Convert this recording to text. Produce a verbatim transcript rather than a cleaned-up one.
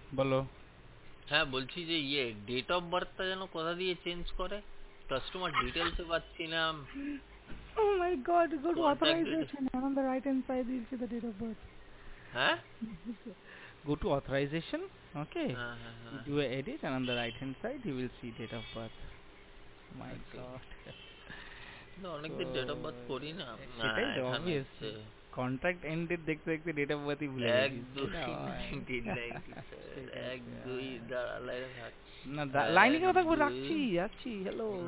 বলো। হ্যাঁ বলছি যে ইয়ে ডেট অফ বার্থটা যেন কোথা দিয়ে চেঞ্জ করে, কাস্টমার ডিটেলসে পাচ্ছি না, Oh my God, go to contact detail. authorization and on the right hand side you'll see the date of birth. হ্যাঁ Go to authorization. Okay. হ্যাঁ হ্যাঁ You হ্যাঁ do a edit, and on the right hand side you will see date of birth. My okay. God. কিন্তু So অনেকদিন date of birth করি না। না সেটাই তো এখানে obvious. হচ্ছে কন্ট্রাক্ট এন্ডেড দেখতে দেখতে ডেট অফ বার্থই ভুলে এক গেছিস, দুই সেটা হয়। নাইনটিন নাইনটি সেভেন, ঠিক এক আছে। দুই আহ, দাঁড়া লাইনে থাক। না লাইনে এক কেন থাকবো, দুই রাখছি যাচ্ছি, হ্যালো।